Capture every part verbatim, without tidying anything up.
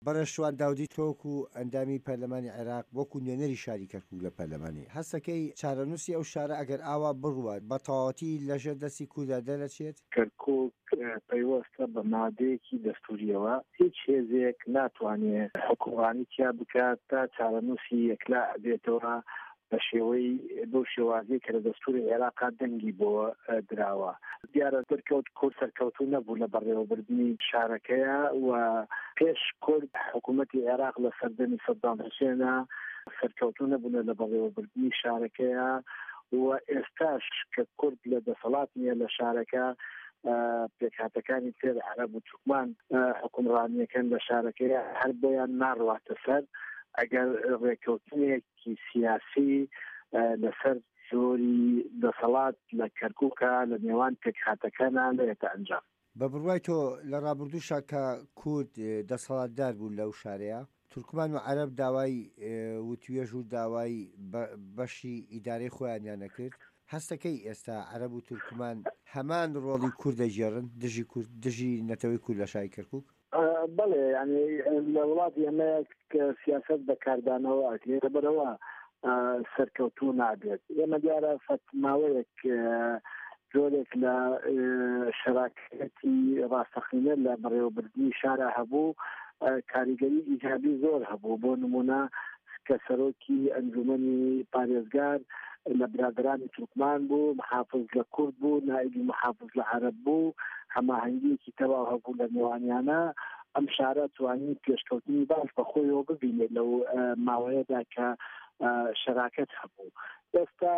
بەڕێشوان داودی تۆک و ئەندامی پەرلەمانی عێراق وەکو نوێنەری شاری کەرکووک لە پەرلەمانی هەستەکەی چارەنووسی ئەو شارە ئەگەر ئاوا بڕوات بە تەواوەتی لەژێر دەستی کووردا دەرەچێت. کەرکووک پەیوەستە بە مادەیەکی دەستوریەوە، هیچ هێزێک ناتوانێت حکومڕانی تیا بکات تا چارەنووسی یەکلا بێتەوە بە شێوەی بەو شێوازەیە کە لە دەستوری عێراقا دەنگی بۆ دراوە. دیارە دەرکەوت کورد سەرکەوتوو نەبوو لە بەڕێوەبردننی شارەکەیە و پێش کورد حکوومەتی عێراق لە سەردەمی سەدام حوسێنە سەرکەوتوو نەبوونە لە بەڕێوەبردننی شارەکەیە و ئێستاش کە کورد لە دەسەڵات نیە لە شارەکە پێکهاتەکانی تر عەرەب و تورکمان حکومڕانیەکەن لە شارەکەیە هەر بۆیان ناڕواتە سەر ئەگەر ڕێکەوتنێکی سیاسی لەسەر زۆری دەسەڵات لە کەرکووکە لە نێوان پێکهاتەکانە لێتە ئەنجام. بە بڕوای تۆ لە ڕابردووشا کە کورد دەسەڵاتدار بوو لەو شارەیە، تورکمان و عەرەب داوای وتوێژ و داوای بەشی ئیدارەی خۆیانیان نەکرد. هەستەکەی ئێستا عەرەب و تورکمان هەمان ڕۆڵی کورد دەژێڕن دژی کورد دژی نەتەوەی کورد لە شاری کەرکووک؟ بەڵێ ینی لە وڵاتی ئەمەیە کە سیاسەت بەکاردانەوە ئەکرێتە بەرەوە سەرکەوتوو نابێت. ئێمە دیارە فەتماوەیەک جۆرێک لە شەراکەتی ڕاستەقینە لە بەڕێوەبردننی شارە هەبوو، کاریگەری ئیجابی زۆر هەبوو. بۆ نمونە کە سەرۆکی ئەنجومەنی پارێزگار لە برادرانی تورکمان بوو، محافز لە کورد بوو، نائیبی محافز لە عەرەب بوو، هەماهەنگیەکی تەواو هەبوو لە نێوانیانە. ئەم شارە توانی پێشکەوتنی باش بە خۆیەوە ببینێت لەو ماوەیەدا کە شەراکەت هەبوو. ئێستا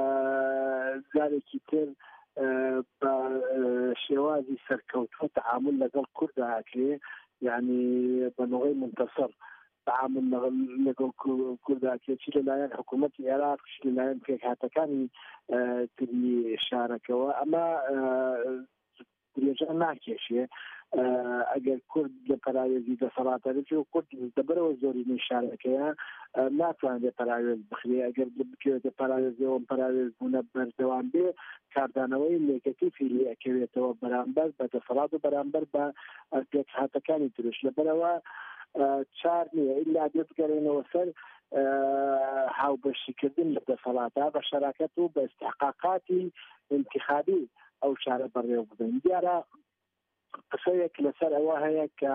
جارێکی تر بە شێوازی سەرکەوتوو تەعامل لەگەڵ کووردا ئەکرێ، یعنی بە نوعی منتەسڕ تعامل لەگەڵ کووردا ئەکرێ، چی لەلایەن حکوومەتی عێراق چی لەلایەن پێکهاتەکانی تری شارەکەوە. ئەمە درێژە ناکێشێ ئەگەر کورد لە پەراوێزی دەسەڵاتدارێتی و کورد دەبەرەوە زۆرینەی شارەکەیە ناتوانێت پەراوێز بخرێ. ئەگەر بکوێتە پەراوێزەوە پەراوێز بوونە بەردەوام بێ، کاردانەوەی نێگەتیڤی لێ ئەکەوێتەوە بەرامبەر بە دەسەڵات و بەرامبەر بە پێکهاتەکانی ترش. لەبەرەوە چار نییە ئیلا بێ بگەڕێنەوە سەر هاوبەشیکردن لە دەسەڵاتە بە شەراکەت و بە ئستحقاقاتی انتخابی ئەو شارە بەڕێوە بدەن. دیارە قسەیەک لەسەر ئەوە هەیە کە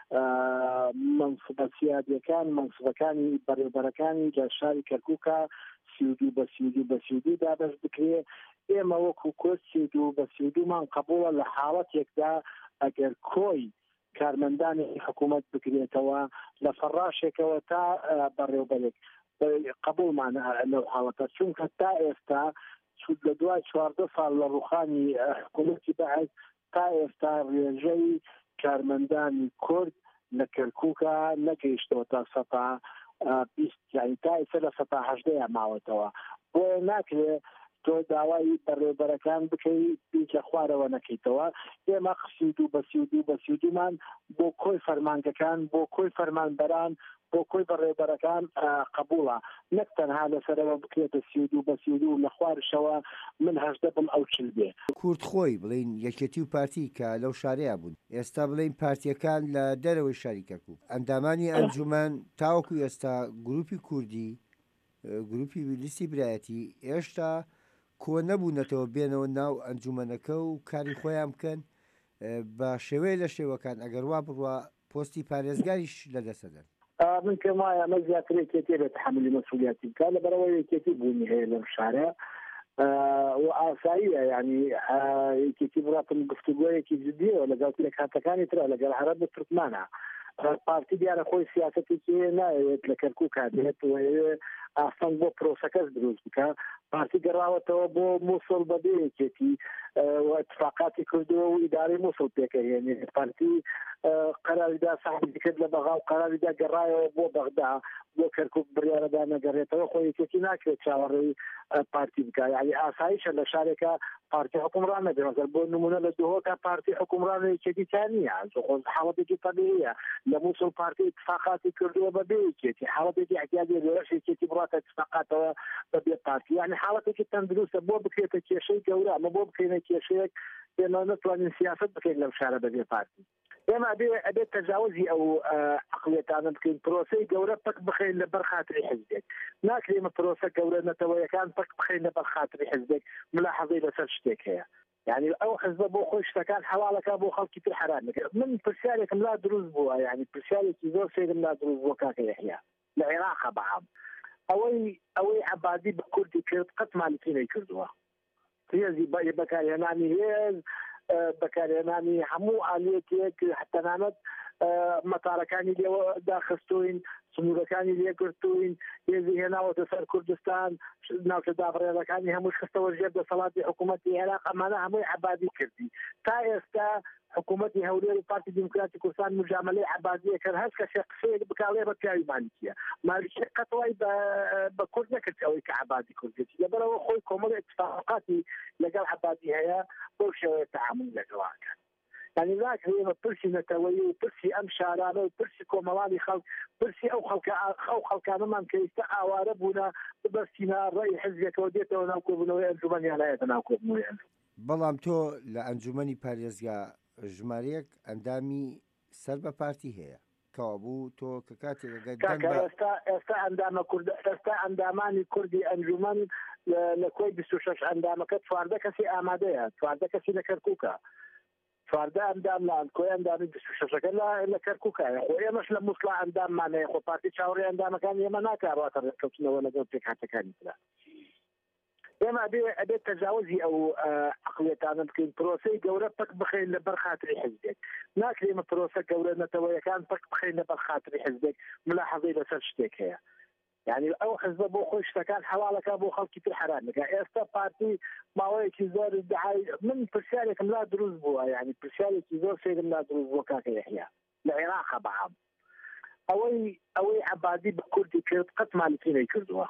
مەنسوبە سیادیەکان مەنسوبەکانی بەڕێوەبەرەکانی لە شاری کەرکووکە سیودوو بە سیودوو بە سیودوو دابەش بکرێ. ئێمە وەکو کورد سیودوو بە سیودوومان قبوڵە لە حاڵەتێکدا ئەگەر کۆی کارمەندانی حکوومەت بکرێتەوە لە فەڕاشێکەوە تا بەڕێوەبەرێک قبوڵمان لەو حاڵەتە، چونکە تا ئێستا لە دوای چواردە ساڵ لە ڕوخانی حکوومەتی بەعەز تا ئێستا ڕێژەی کارمەندانی کورد لە کەرکووکە نەگەیشتەوە تا سەتا بیست، یعنی تا ئێستا لە سەتا هەژدەیە ماوەتەوە. بۆ ناکرێت تۆ داوای بەڕێوەبەرەکان بکەی بیکە خوارەوە نەکەیتەوە. ئێمە سیودوو بە سیودوو بە سیودوومان بۆ کۆی فەرمانگەکان، بۆ کۆی فەرمانبەران، بۆ کۆی بەڕێوەبەرەکان قبوڵە، نەک تەنها لەسەرەوە بکرێتە سیودوو بە سیودوو لە خوارشەوە من هەژدە بم ئەو چل بێ. کورد خۆی بڵین یەکێتی و پارتی کە لەو شارەیە بوون، ئێستا بڵین پارتیەکان لە دەرەوەی شاری کەرکووک، ئەندامانی ئەنجومەن تاوەکو ئێستا گروپی کوردی گروپی لیستی برایەتی ئێشتا کۆ نەبوونەتەوە بێنەوە ناو ئەنجومەنەکە و کاری خۆیان بکەن بە شێوەیە لە شێوەکان ئەگەر وا بڕوا پۆستی پارێزگاریش لەدەسەدەن. من پێم وایە ئەمە زیاتر یەکێتی بێت تحملی مەسئولیەتی بکات لەبەرەوە یەکێتی بوونی هەیە لەم شارە و ئاساییە، یعنی یەکێتی بڕاتن گفتوگۆیەکی جدیەوە لەگەڵ پێکهاتەکانی ترە لەگەڵ عەرەب و تورکمانە. پارتی دیارە خۆی سیاسەتێکی نایەوێت لە کەرکووک دێت و ئاسان بۆ پرۆسەکەس دروست بکە. پارتی گەڕاوەتەوە بۆ مووسڵ بەبێ یەکێتی و اتفاقاتی کردووە و ئیدارەی مووسڵ پێکەهێنێ. پارتی قەراریدا سەحبی کرد لە بەغا و قەراریدا گەڕایەوە بۆ بەغدا بۆ کەرکووک بڕیارەدا نەگەڕێتەوە. خۆی یەکێتی ناکرێت چاوەڕێی پارتی بکات، یعنی ئاساییشە لە شارێکە پارتی حکومڕان نەبێ. مەسەڵەن بۆ نمونە لە دهۆکە پارتی حکومڕان یەکێتییان نییە، حاڵەتێکی تەبیعیە. لە مووسڵ پارتی اتفاقاتی کردووە بەبێ یەکێتی، حاڵەتێکی احتیاجی لەوەش یەکێتی بڕاتە اتفاقاتەوە بەبێ پارتی، یعنی حاڵەتێکی تەندروستە بۆ بکرێتە کێشەی گەورە. ئەمە بۆ بکەینە کێشەیەک ئێمە نەتوانین سیاست بکەین لەم شارە بەبێ پارتی. ئێمە ئەبێت تەجاوزی ئەو عقلێتانە بکەین پرۆسەی گەورە پک بخەین لە بەرخاتری حزبێک ناکرێمە پرۆسە گەورە نەتەوەیەکان پک بخەین لە بەرخاتری حزبێک ملاحەزەی لەسەر شتێک هەیە يعني ئەو حزبە بۆ خۆی شتەکان حواڵەکە بۆ خەڵکی تر حرام نەکرد من پرسیارێکم لا دروست بووە يعني پرسیارێکی زۆر سێرم لا دروست بووە کاکە یەحیا لە عێراقە بەعام ئەوەی ئەوەی عەبادی بە کوردی کرد قەت مالیکی نەیکردووە هێزی بەکارهێنانی هێز بەکارهێنانی هەموو ئالێتێک تەنانەت مەتارەکانی لێوە داخستوین سنوورەکانی لێگرتوین هێزی هێناوەتە سەر کوردستان ناوچە دابڕێنەکانی هەموو خستەوە ژێر دەسەڵاتی حکوومەتی عێراق ئەمانە هەمووی عەبادی کردی تا ئێستا حکوومەتی هەولێر و پارتی دیموکراتی کوردستان مجاملەی عەبادیە کرد هەست کەسێ قسەیەک بکاڵێ بە پیاوی مالکیە مالکیە قەتەوەی بە کورد نەکرد ئەوەی کە عەبادی کوردێتی لەبەرەوە خۆی کۆمەڵی اتفاقاتی لەگەڵ عەبادی هەیە بۆ شێوەیە تەعامل لەگەڵاکەن يعني ناکرێمە پرسی نەتەوەی و پرسی ئەم شارانە و پرسی کۆمەڵانی خەڵک پرسی ئەو خەڵکە ئەو خەڵکانەمان کە ئێستا ئاوارە بوونە ببەستینە ڕێی حزبێکەوە دێتەوە ناو کۆبوونەوەی ئەنجومەنیان هەیەتە ناو کۆبوونەوەی ئەنجومەن بەڵام تۆ لە ئەنجومەنی پارێزگا ژمارەیەک ئەندامی سەر بە پارتی هەیە کەوا بوو تۆ کە کاتێک ئێستا ئێستا ئەندامە کورد ئێستا ئەندامانی کوردی ئەنجومەن لە کۆی بیست و شەش ئەندامەکە چواردە کەسی ئامادەیە چواردە کەسی لە کەرکووکە چواردە ئەندام لان کۆی ئەندامی بیست و شەشەکە لە کەرکووکایە خۆ ئێمەش لە مووسڵا ئەنداممانەیە خۆ پارتی چاوەڕێی ئەندامەکان ئێمە ناکارڕاتە ڕێککەوتنەوە لەگەڵ پێکهاتەکانی ترا ئێمە ئەبێت تەجاوزی ئەو عقلێتانە بکەین پرۆسەی گەورە پک بخەین لە بەرخاتری حزبێک ناکرێمە پرۆسە گەورە نەتەوەیەکان پک بخەین لە بەرخاتری حزبێک ملاحەزەی لەسەر شتێک هەیە يعني ئەو حزبە بۆ خۆی شتەکان حواڵەکە بۆ خەڵکی تر حرام نەکات ئێستا پارتی ماوەیەکی زۆر دعای من پرسیارێکم لا دروست بووە يعني پرسیارێکی زۆر سێرم لا دروست بووە کاکە یەحیا لە عێراقە بەعام ئەوەی ئەوەی عەبادی بە کوردی کرد قەت مالیکی نەیکردووە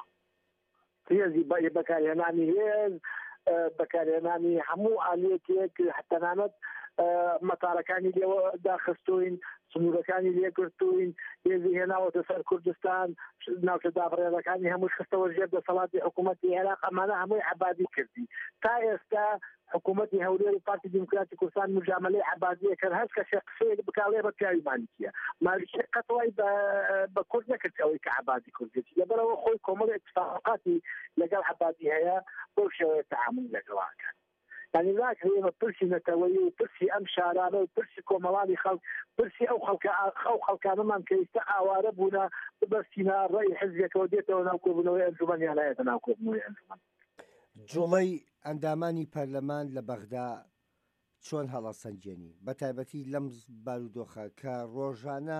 هێزی بەکارهێنانی هێز بەکارهێنانی هەموو ئالێتێک تەنانەت مەتارەکانی لێوە داخستوین سنوورەکانی لێگرتوین هێزی هێناوەتە سەر کوردستان ناوچە دابڕێنەکانی هەموو خستەوە ژێر دەسەڵاتی حکوومەتی عێراق ئەمانە هەمووی عەبادی کردی تا ئێستا حکوومەتی هەولێر و پارتی دیموکراتی کوردستان مجاملەی عەبادیە کرد هەست کەسێ قسەیەک بکاڵێ بە پیاوی مالکیە مالکیە قەتەوەی بە کورد نەکرد ئەوەی کە عەبادی کوردێتی لەبەرەوە خۆی کۆمەڵی اتفاقاتی لەگەڵ عەبادی هەیە بۆ شێوەیە تەعامل لەگەڵاکەن يعني ناکرێمە پرسی نەتەوەی و پرسی ئەم شارانە و پرسی کۆمەڵانی خەڵک پرسی ئەو خەڵکە ئەو خەڵکانەمان کە ئێستا ئاوارە بوونە ببەستینە ڕێی حزبێکەوە دێتەوە ناو کۆبوونەوەی ئەنجومەنیان هەیەتە ناو کۆبوونەوەی ئەنجومەن جوڵەی ئەندامانی پەرلەمان لە بەغدا چۆن هەڵەسەنجێنی بە تایبەتی لەم بارودۆخە کە ڕۆژانە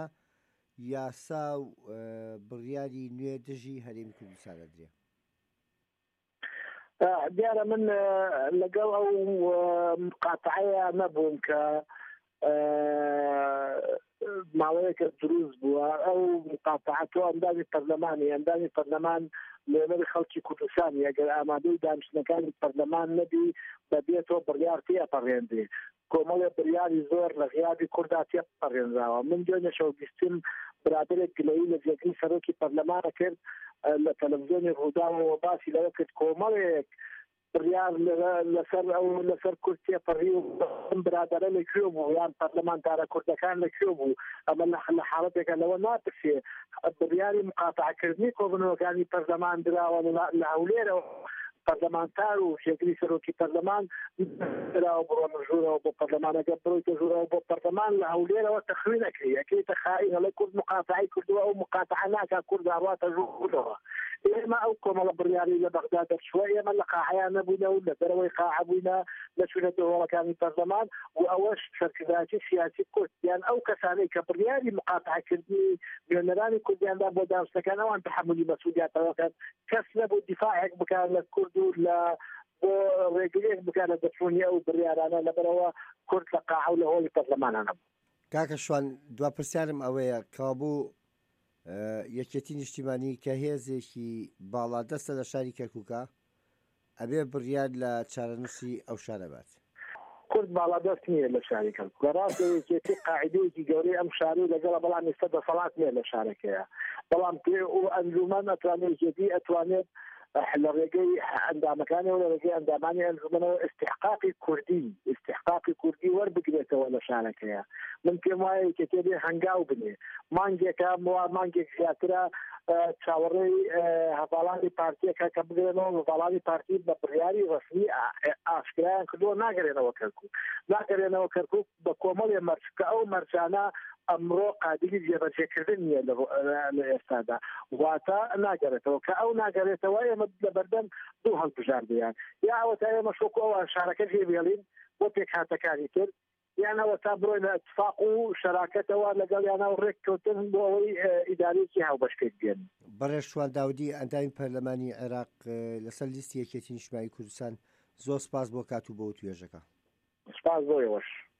یاسا و بڕیاری نوێ دژی هەرێمی کوردستانە درێ دیارە من لەگەڵ ئەو مقاتعەیە نەبووم کە ماوەیەکە دروست بووە ئەو مقاتعە تۆ ئەندامی پەرلەمانی ئەندامی پەرلەمان لێنەری خەڵکی کوردستانی ئەگەر ئامادەی دانیشتنەکانی پەرلەمان نەبی بەبێتەوە بڕیار تێپەڕێندێ کۆمەڵێ بڕیاری زۆر لە غیابی کووردا تێپەڕێنراوە من دوێنێ بیستم برادرێک گلەیی لە جێگەی سەرۆکی پەرلەمانە کرد لە تەلەڤیزیۆنی ڕووداوەوە باسی لەوە کرد کۆمەڵێک بڕیار لەسەر ئەو لەسەر کورد تێپەڕی و برادەرە لەکوێ بوو یان پەرلەمانتارە کوردەکان لەکوێ بوو ئەمە لە حاڵەتێکە لەوە ناپرسێ بڕیاری مقاتعکردنی کۆبوونەوەکانی پەرلەمان دراوە لە هەولێرەوە پەرلەمانتار و شێگری سەرۆکی پەرلەمان دراوە بڕۆ ژوورەوە بۆ پەرلەمانەکە بڕۆیتە ژوورەوە بۆ پەرلەمان لە هەولێرەوە تەخوینەکەی ئەکەیتە خائین هەڵێ کورد مقاتعی کردووە ئەو مقاتعە ناکا کورد هەڵاتە ژوورەوە ئێمە ئەو کۆمەڵە بڕیاری لە بەغدا دەرچووە ئێمە لە قاعەیان نەبووینە و لە دەرەوەی قاعە بووینە لەچوونە دەوڵەکانی پەرلەمان و ئەوەش سەرکردایەتی سیاسی کورد یان ئەو کەسانەی کە بڕیاری مقاتعکردنی نوێنەرانی کوردیاندا بۆ دانیشتەکان ئەوان تەحملی مەسئولیەتەوەکەن کەس نەبوو دیفاعێک بکات لە کورد و لە بۆ ڕێگرێک بکات لە دەرچوونی ئەو بڕیارانە لەبەرەوە کورد لە قاعە و لە هۆڵی پەرلەمانە نەبوو. کاکە شوان دوا پرسیارم ئەوەیە کابوو یەکێتی نیشتیمانی کە هێزێکی باڵادەستە لە شاری کەرکووکە ئەبێ بڕیار لە چارەنووسی ئەو شارە بات کورد باڵادەست نییە لە شاری کەرکووکە ڕاستەیەکێتی قاعدەیەکی گەورەی ئەم شاری لەگەڵ بەڵام ئێستا دەسەڵات نییە لە شارەکەیە بەڵام پێ و ئەنجومەن ئەتوانێت جێدی ئەتوانێت لە ڕێگەی ئەندامەکانی و لە ڕێگەی ئەندامانی ئەنجومەنەوە استحقاقی کوردی استحقاقی کوردی وەربگرێتەوە لە شارەکەیە. من پێم وایە کە تێبێ هەنگاو بنێ مانگێکە وا مانگێک زیاترە چاوەڕێی هەواڵانی پارتیەکە کە بگرێنەوە هەواڵانی پارتی بە بڕیاری ڕسمی ئاشکرایان کردووە ناگەرێنەوە کەرکووک ناگەرێنەوە کەرکووک بە کۆمەڵێ مەرج کە ئەو مەرجانە ئەمڕۆ قادری جێبەجێکردن نیە لە ئێستادا واتە ناگەرێتەوە کە ئەو ناگەرێتەوە ئێمە لە بەردەم دوو هەڵبژاردیان یا ئەوە تا ئێمە شۆک ئەوە شارەکە جێبێڵین بۆ پێک هاتەکانی تر یانەوە تا بڕۆی لە اتفاق و شەراکەتەوە لەگەڵ یانەوە ڕێککەوتن بۆ ئەوەی ئیدارێکی هاوبەشکێک بێن. بەڕێز شوان داودی ئەندامی پەرلەمانی عێراق لەسەر لیستی یەکێتی نیشتیمانی کوردستان زۆر سپاس بۆ کات و بۆ توێژەکە. سپاس بۆ ئێوەش.